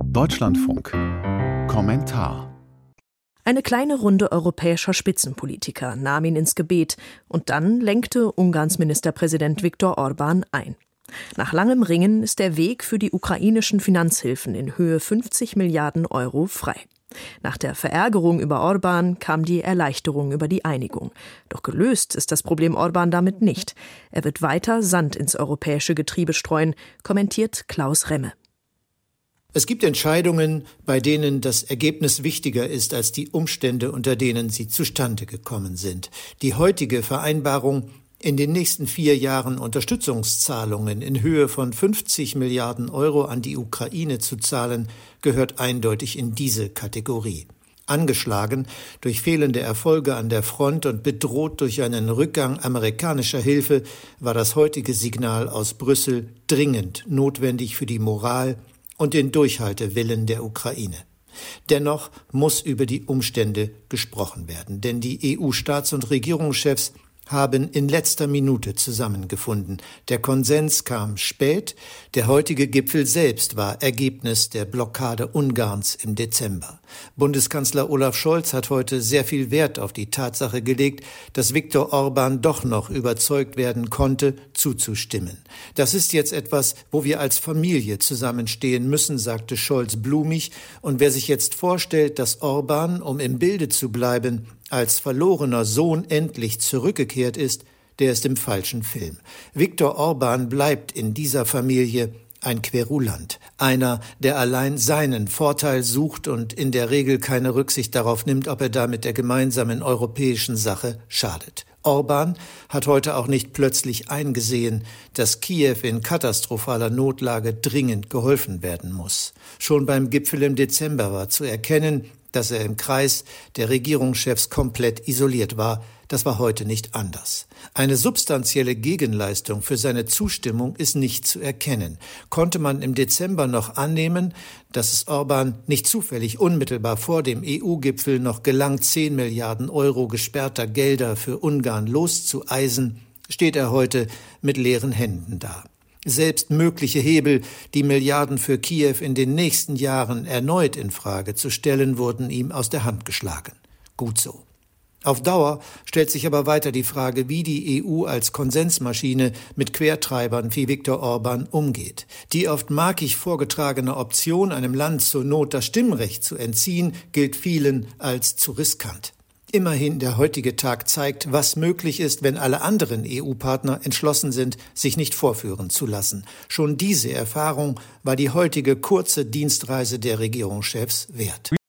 Deutschlandfunk. Kommentar. Eine kleine Runde europäischer Spitzenpolitiker nahm ihn ins Gebet und dann lenkte Ungarns Ministerpräsident Viktor Orbán ein. Nach langem Ringen ist der Weg für die ukrainischen Finanzhilfen in Höhe 50 Milliarden Euro frei. Nach der Verärgerung über Orbán kam die Erleichterung über die Einigung. Doch gelöst ist das Problem Orbán damit nicht. Er wird weiter Sand ins europäische Getriebe streuen, kommentiert Klaus Remme. Es gibt Entscheidungen, bei denen das Ergebnis wichtiger ist als die Umstände, unter denen sie zustande gekommen sind. Die heutige Vereinbarung, in den nächsten 4 Jahren Unterstützungszahlungen in Höhe von 50 Milliarden Euro an die Ukraine zu zahlen, gehört eindeutig in diese Kategorie. Angeschlagen durch fehlende Erfolge an der Front und bedroht durch einen Rückgang amerikanischer Hilfe, war das heutige Signal aus Brüssel dringend notwendig für die Moral und den Durchhaltewillen der Ukraine. Dennoch muss über die Umstände gesprochen werden, denn die EU-Staats- und Regierungschefs haben in letzter Minute zusammengefunden. Der Konsens kam spät, der heutige Gipfel selbst war Ergebnis der Blockade Ungarns im Dezember. Bundeskanzler Olaf Scholz hat heute sehr viel Wert auf die Tatsache gelegt, dass Viktor Orbán doch noch überzeugt werden konnte, zuzustimmen. Das ist jetzt etwas, wo wir als Familie zusammenstehen müssen, sagte Scholz blumig. Und wer sich jetzt vorstellt, dass Orbán, um im Bilde zu bleiben, als verlorener Sohn endlich zurückgekehrt ist, der ist im falschen Film. Viktor Orbán bleibt in dieser Familie ein Querulant, einer, der allein seinen Vorteil sucht und in der Regel keine Rücksicht darauf nimmt, ob er damit der gemeinsamen europäischen Sache schadet. Orbán hat heute auch nicht plötzlich eingesehen, dass Kiew in katastrophaler Notlage dringend geholfen werden muss. Schon beim Gipfel im Dezember war zu erkennen, dass er im Kreis der Regierungschefs komplett isoliert war. Das war heute nicht anders. Eine substanzielle Gegenleistung für seine Zustimmung ist nicht zu erkennen. Konnte man im Dezember noch annehmen, dass es Orbán nicht zufällig unmittelbar vor dem EU-Gipfel noch gelang, 10 Milliarden Euro gesperrter Gelder für Ungarn loszueisen, steht er heute mit leeren Händen da. Selbst mögliche Hebel, die Milliarden für Kiew in den nächsten Jahren erneut in Frage zu stellen, wurden ihm aus der Hand geschlagen. Gut so. Auf Dauer stellt sich aber weiter die Frage, wie die EU als Konsensmaschine mit Quertreibern wie Viktor Orbán umgeht. Die oft markig vorgetragene Option, einem Land zur Not das Stimmrecht zu entziehen, gilt vielen als zu riskant. Immerhin, der heutige Tag zeigt, was möglich ist, wenn alle anderen EU-Partner entschlossen sind, sich nicht vorführen zu lassen. Schon diese Erfahrung war die heutige kurze Dienstreise der Regierungschefs wert.